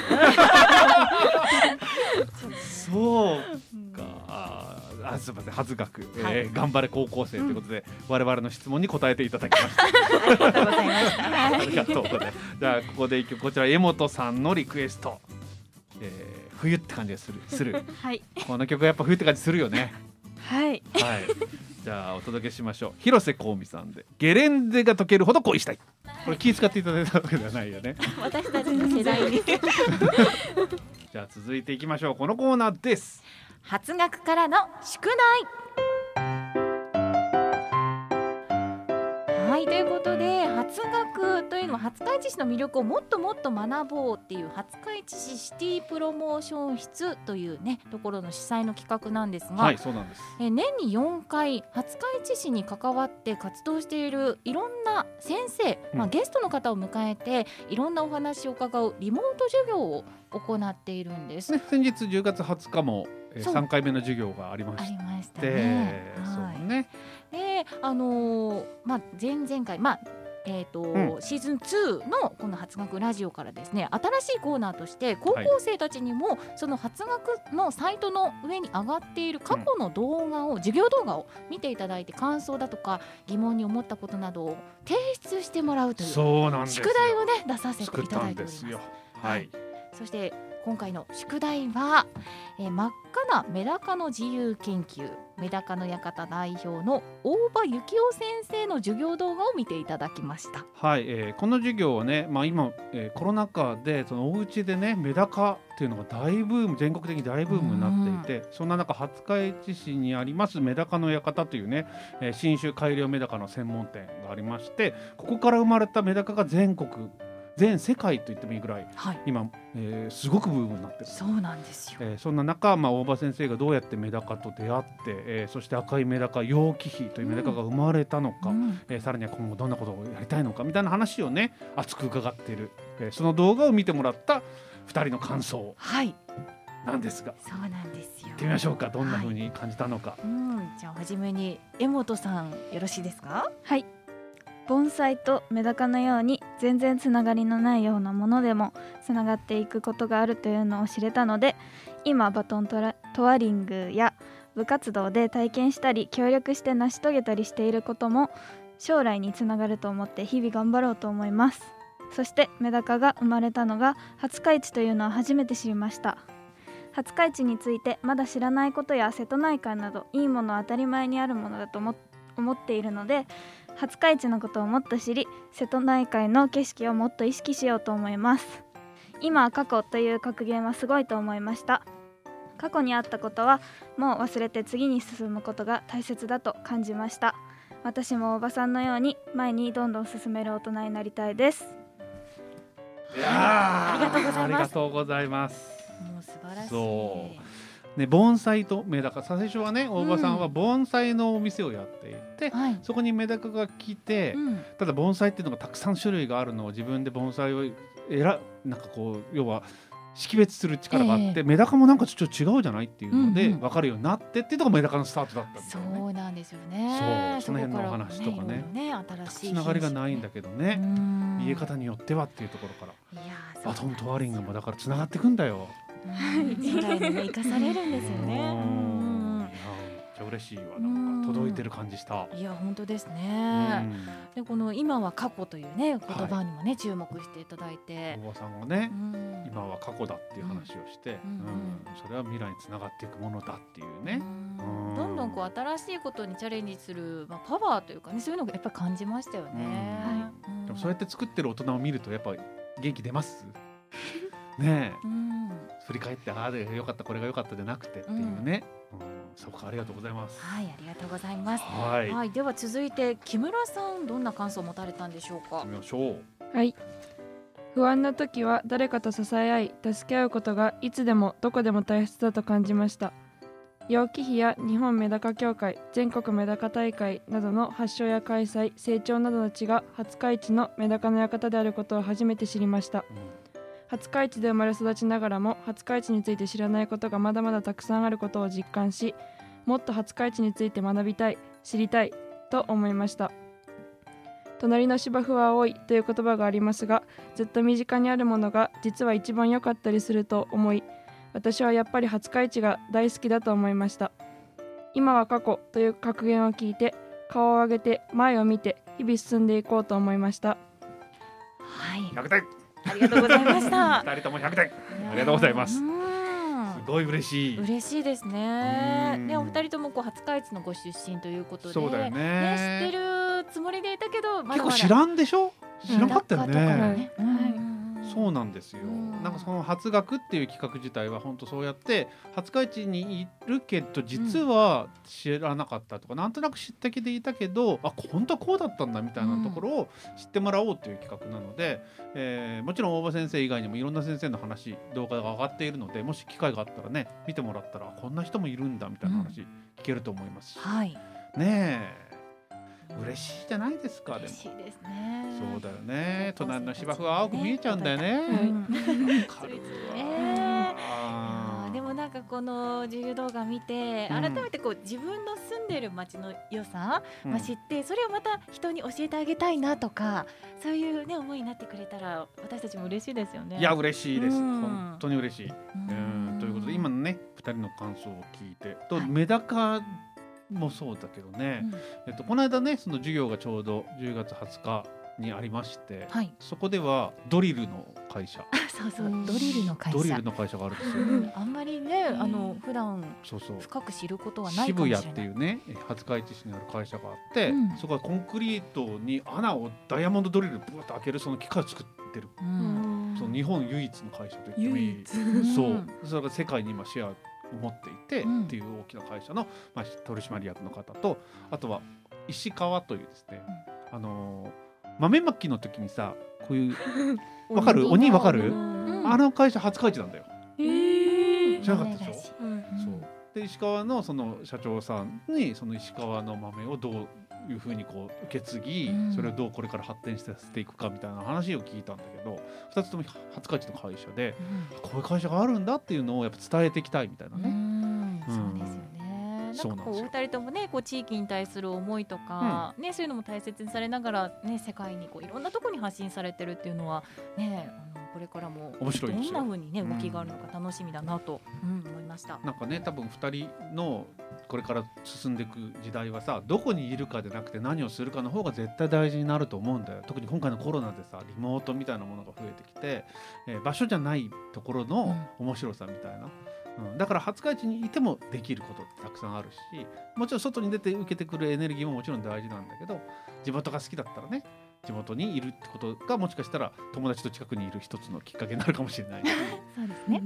そうか。あすみません、初学、はい、えー、頑張れ高校生ということで、うん、我々の質問に答えていただきました。 ありがとうございました。 ありがとうございます。じゃあここで一曲、こちら江本さんのリクエスト、えー、冬って感じがするする、 はい、 この曲はやっぱ冬って感じするよね。 はい、はい、 じゃあお届けしましょう。広瀬香美さんでゲレンデが溶けるほど恋したい。これ気遣っていただいたわけではないよね。 私たちの世代に。 じゃあ続いていきましょう。このコーナーです。 初学からの宿題。はい、ということで初学というのは廿日市市の魅力をもっともっと学ぼうっていう廿日市市シティプロモーション室というねところの主催の企画なんですが、 はい、そうなんです。 え年によんかい廿日市市に関わって活動しているいろんな先生、うんまあ、ゲストの方を迎えていろんなお話を伺うリモート授業を行っているんです、 ね、先日じゅうがつはつかもさんかいめの授業がありまして、 ありましたね。 そうね。 で、あのー、まあ前々回、まあえーとうん、シーズンツーのこの初学ラジオからですね、新しいコーナーとして高校生たちにもその初学のサイトの上に上がっている過去の動画を、うん、授業動画を見ていただいて感想だとか疑問に思ったことなどを提出してもらうという宿題をね出させていただいております。 はい。 そして今回の宿題は、えー、真っ赤なメダカの自由研究、メダカの館代表の大場幸夫先生の授業動画を見ていただきました。 はい、えー、この授業はね、まあ、今、えー、コロナ禍でそのお家でねメダカっていうのが大ブーム、全国的に大ブームになっていて、そんな中廿日市市にありますメダカの館というね、えー、新種改良メダカの専門店がありまして、ここから生まれたメダカが全国全世界と言ってもいいぐらい、はい、今、えー、すごくブームになってる。 そうなんですよ、 えー、そんな中、まあ、大場先生がどうやってメダカと出会って、えー、そして赤いメダカ楊貴妃というメダカが生まれたのか、うんえー、さらには今後どんなことをやりたいのかみたいな話をね熱く伺っている、えー、その動画を見てもらったふたりの感想なんですが、 はい、そうなんですよ。 行ってみましょうか。どんな風に感じたのか、はい、 うんじゃあ初めに江本さんよろしいですか。 はい、盆栽とメダカのように全然つながりのないようなものでもつながっていくことがあるというのを知れたので、今バトントラトワリングや部活動で体験したり協力して成し遂げたりしていることも将来につながると思って日々頑張ろうと思います。そしてメダカが生まれたのが廿日市というのは初めて知りました。廿日市についてまだ知らないことや瀬戸内海などいいものは当たり前にあるものだと思っているので、廿日市のことをもっと知り、瀬戸内海の景色をもっと意識しようと思います。今は過去という格言はすごいと思いました。過去にあったことはもう忘れて次に進むことが大切だと感じました。私もおばさんのように前にどんどん進める大人になりたいです。 いやありがとうございます。ありがとうございます。 もう素晴らしい。 そうね、盆栽とメダカ、最初はね大場さんは盆栽のお店をやっていて、うん、そこにメダカが来て、はい、ただ盆栽っていうのがたくさん種類があるのを自分で盆栽を選なんかこう要は識別する力があって、えー、メダカもなんかちょっと違うじゃないっていうので、うんうん、分かるようになってっていうのがメダカのスタートだったんですよね。 そうなんですよね。 そうその辺のお話とかね、 ね新しいつながりがないんだけどね、見え方によってはっていうところからいやバトントワリングもだからつながっていくんだよ。 将来にね生かされるんですよね。 めっちゃ嬉しいわ。なんか届いてる感じした。 いや本当ですね。でこの今は過去というね言葉にもね、はい、注目していただいて、 大場さんがね今は過去だっていう話をして、うんうんうん、それは未来につながっていくものだっていうね。 うんどんどんこう新しいことにチャレンジする、まあ、パワーというかねそういうのがやっぱり感じましたよね。 はい、でもそうやって作ってる大人を見るとやっぱ元気出ますねえ。うん振り返ってああでよかったこれがよかったじゃなくてっていうね、うんうん、そうかありがとうございます。 はいありがとうございます。 はい、 はい、では続いて木村さんどんな感想を持たれたんでしょうか。 見ましょう。はい、不安な時は誰かと支え合い助け合うことがいつでもどこでも大切だと感じました。楊貴妃や日本メダカ協会全国メダカ大会などの発祥や開催成長などの地が廿日市のメダカの館であることを初めて知りました。うん廿日市で生まれ育ちながらも廿日市について知らないことがまだまだたくさんあることを実感し、もっと廿日市について学びたい知りたいと思いました。 隣の芝生は青いという言葉がありますが、ずっと身近にあるものが実は一番良かったりすると思い、私はやっぱり廿日市が大好きだと思いました。今は過去という格言を聞いて、顔を上げて前を見て日々進んでいこうと思いました。はい、 ひゃくてんありがとうございましたふたりともひゃくてんありがとうございます。すごい嬉しい嬉しいですね。ね、お二人ともこう廿日市のご出身ということで、 そうだよね、 ね、知ってるつもりでいたけど、まだまだ結構知らんでしょ、知らなかったよね、 ね、うんはい、そうなんですよ。なんかその初学っていう企画自体は本当そうやって廿日市にいるけど実は知らなかったとか、うん、なんとなく知った気でいたけど、あ、本当はこうだったんだみたいなところを知ってもらおうという企画なので、えー、もちろん大場先生以外にもいろんな先生の話、動画が上がっているので、もし機会があったらね見てもらったら、こんな人もいるんだみたいな話聞けると思いますし、 うん、はい、 ねえ嬉しいじゃないですか。 嬉しいですね。 そうだよね。隣の芝生は青く見えちゃうんだよね。 でもなんかこの授業動画見て、改めてこう自分の住んでる街の良さ、うん、まあ、知って、それをまた人に教えてあげたいなとか、そういうね思いになってくれたら私たちも嬉しいですよね。 いや嬉しいです、うん、本当に嬉しい。 うんうんということで今のねふたりの感想を聞いてと、はい、メダカもそうだけどね、うん、えっと、この間ねその授業がちょうどじゅうがつはつかにありまして、はい、そこではドリルの会社そうそう、ドリルの会社ドリルの会社があるんですよ、うん、 あんまりね、あの普段深く知ることはないかもしれない。 渋谷っていうね廿日市市にある会社があって、うん、そこはコンクリートに穴をダイヤモンドドリルでブワッと開けるその機械を作ってる、うん、その日本唯一の会社と言ってもいい、そうそれが世界に今シェアを持っていて、うん、っていう大きな会社の、まあ、取締役の方と、あとは石川というですね、うん、あのー豆まきの時にさ、こういうわかる鬼わかる、うん、あの会社廿日市なんだよ。えー、知らなかったでしょ、うん、そうで石川のその社長さんにその石川の豆をどういうふうにこう受け継ぎ、うん、それをどうこれから発展させていくかみたいな話を聞いたんだけど、ふたつとも廿日市の会社で、うん、こういう会社があるんだっていうのをやっぱ伝えていきたいみたいなね、うん、 そうですよね。なんかこうお二人ともねこう地域に対する思いとか、うん、ね、そういうのも大切にされながら、ね、世界にこういろんなところに発信されてるっていうのは、ね、あのこれからもどんな風に、ね、動きがあるのか楽しみだなと、うん、思いました。 なんかね、多分ふたりのこれから進んでいく時代はさ、どこにいるかでなくて何をするかの方が絶対大事になると思うんだよ。特に今回のコロナでさ、リモートみたいなものが増えてきて、えー、場所じゃないところの面白さみたいな、うん、だから廿日市にいてもできることってたくさんあるし、もちろん外に出て受けてくるエネルギーももちろん大事なんだけど、地元が好きだったらね、地元にいるってことがもしかしたら友達と近くにいる一つのきっかけになるかもしれないそうですね、 うん、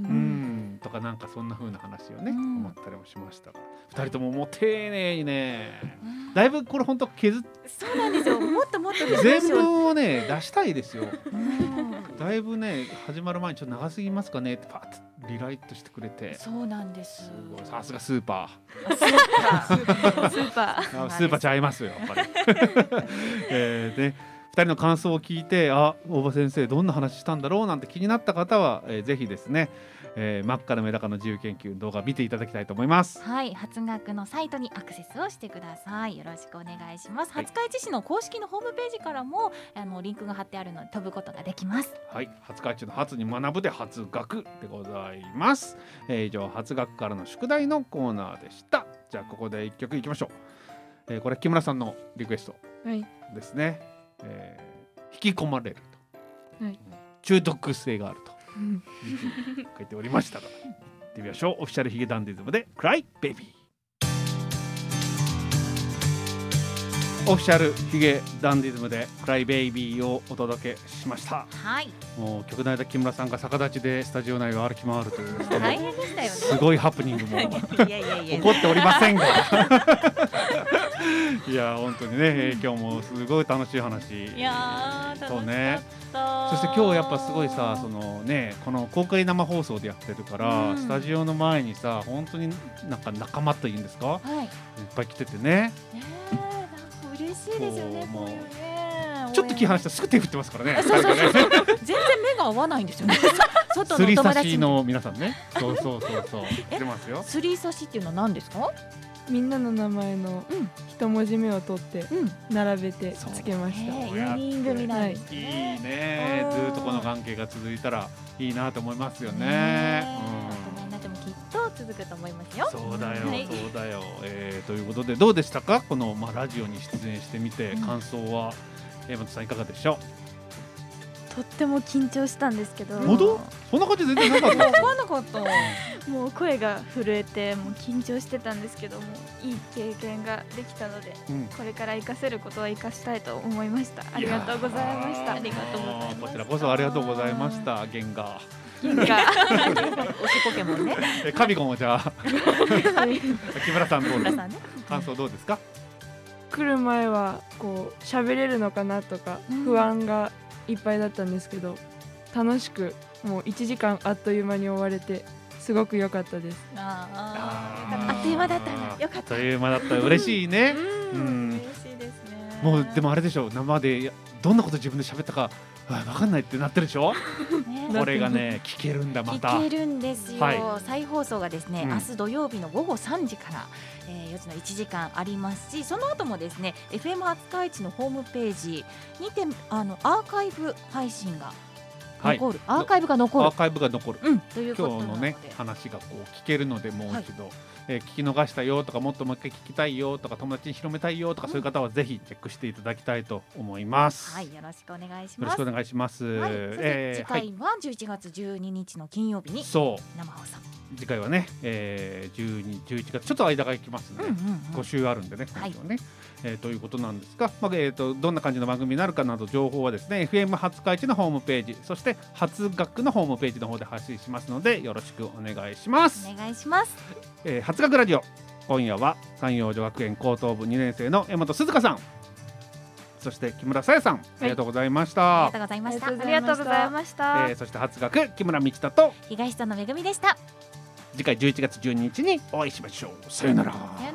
とかなんかそんな風な話をね、うん、思ったりもしましたが、ふたりとももう丁寧にね、うん、だいぶこれ本当削っそうなんですよ、もっともっと全文をね出したいですよ、うん、だいぶね始まる前にちょっと長すぎますかねってパッとリライトしてくれて、 そうなんです、 さすがスーパースーパースーパースーパーちゃいますよやっぱりえーね、ふたりの感想を聞いて、あ、大場先生どんな話したんだろうなんて気になった方は、えー、ぜひですね、えー、真っ赤なメダカの自由研究動画見ていただきたいと思います。 はい、初学のサイトにアクセスをしてください。よろしくお願いします。はい、廿日市市の公式のホームページからもあのリンクが貼ってあるので飛ぶことができます。 はい、廿日市の初に学ぶで初学でございます。えー、以上初学からの宿題のコーナーでした。じゃあここで一曲いきましょう。えー、これ木村さんのリクエストですね。はい、えー、引き込まれると、はい、中毒性があると書いておりましたが、行ってみましょう。オフィシャルヒゲダンディズムでクライベイビー。オフィシャルヒゲダンディズムでクライベイビーをお届けしました。 はい、 もう曲の間木村さんが逆立ちでスタジオ内を歩き回るという、 大変でしたよね。 すごいハプニングも起こっておりませんがいや本当にね、今日もすごい楽しい話。 いやー、 そうね。そして今日やっぱすごいさ、そのね、この公開生放送でやってるから、うん、スタジオの前にさ、本当になんか仲間というんですか、はい、いっぱい来ててね。 えー、なんか嬉しいですよね。もうね、 ちょっと気離したらすぐ手振ってますからね。 そうそうそうそう全然目が合わないんですよね。外のお友達すり差しの皆さんね。そうそうそうそう。出ますよ。 すり差しっていうのは何ですか？ みんなの名前の一文字目を取って並べてつけました。 よにん組なんですね。いいね。ずっとこの関係が続いたらいいなと思いますよね。 大人になってもきっと続くと思いますよ。 そうだよ、そうだよ。えー、ということでどうでしたか、この、まあ、ラジオに出演してみて感想は、江本さんいかがでしょう。 とっても緊張したんですけど。 本当？そんな感じ全然なかった。 分かんなかった。 もう声が震えてもう緊張してたんですけども、いい経験ができたので、うん、これから活かせることは活かしたいと思いました。ありがとうございました。 ありがとうございます。 こちらこそありがとうございました。ゲンガー。ゲンガー。推しポケモンね。 え、カビゴンをじゃあ木村さんどうですか、ね、感想どうですか。 来る前はこう喋れるのかなとか不安がいっぱいだったんですけど、楽しくもういちじかんあっという間に終われてすごく良かったです。 ああ、あっという間だったな。よかった。 あっという間だった。嬉しいね。 うん、嬉しいですね。 もうでもあれでしょ、生でどんなこと自分で喋ったか分かんないってなってるでしょ。これがね聞けるんだ。また聞けるんですよ、はい、再放送がですね、うん、明日土曜日のごごさんじから、えー、よじのいちじかんありますし、その後もですね エフエム 廿日市のホームページにてあのアーカイブ配信が残る、はい、アーカイブが残るアーカイブが残る、 うん、ということ今日のね話がこう聞けるので、もう一度、はい、えー、聞き逃したよとか、もっともう一回聞きたいよとか、友達に広めたいよとか、うん、そういう方はぜひチェックしていただきたいと思います。 はい、よろしくお願いします。 よろしくお願いします。はい、 えー、次回はじゅういちがつじゅうににちの金曜日に生放送。 次回はね、えー、じゅうに、じゅういちがつちょっと間が空きますので、うんうんうん、ご週あるんでね、今度ね、はい、えー、ということなんですが、まあえー、とどんな感じの番組になるかなど情報はですね エフエム 廿日市のホームページ、そして初学のホームページの方で発信しますのでよろしくお願いします。 お願いします。 えー、初学ラジオ、今夜は山陽女学園高等部にねん生の江本鈴香さん、そして木村沙耶さん、はい、ありがとうございました。 ありがとうございました。 ありがとうございました。 えー、そして初学木村道人と東下のめぐみでした。 次回じゅういちがつじゅうににちにお会いしましょう。さよなら。